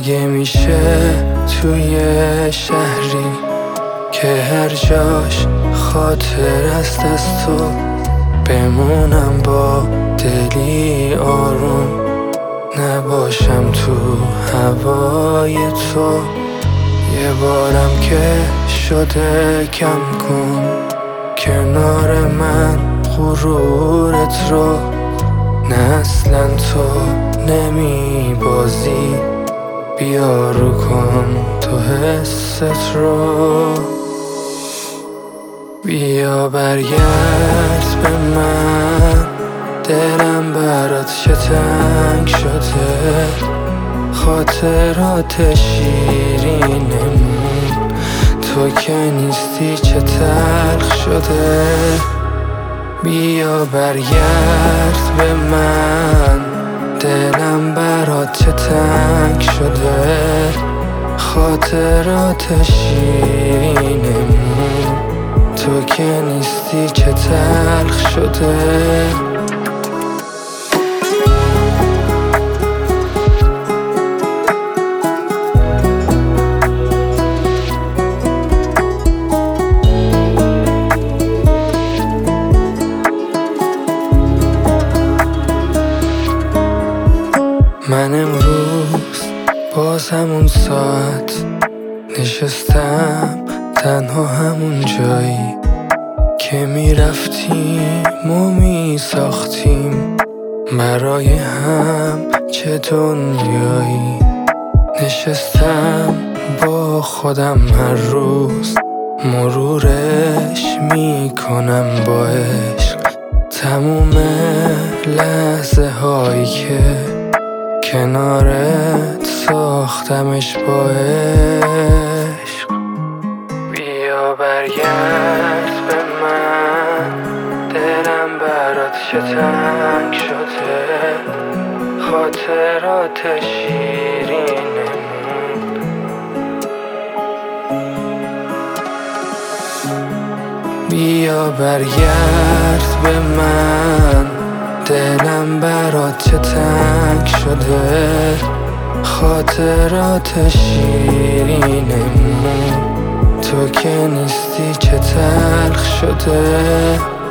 مگه میشه توی شهری که هر جاش خاطر است از تو بمونم با دلی آروم، نباشم تو هوای تو. یه بارم که شده کم کن کنار من غرورت رو، نه اصلا تو نمی بازی، بیا رو کن تو حست رو. بیا برگرد به من، دلم برات چه تنگ شده، خاطرات شیرینمون تو که نیستی چه تلخ شده. بیا برگرد به من، دلم برات چه تنگ شده، خاطرات شیرینمون تو که نیستی چه تلخ شده. من امروز باز همون ساعت نشستم تنها همون جایی که میرفتیم و میساختیم برای هم چه دنیایی. نشستم با خودم هر روز مرورش میکنم با عشق تموم لحظه هایی که کنارت ساختمش با عشق. بیا برگرد به من، دلم برات چه تنگ شده، خاطرات شیرینمون. بیا برگرد به من، دلم برات چه تنگ شده، خاطرات شیرینمون تو که نیستی چه تلخ شده.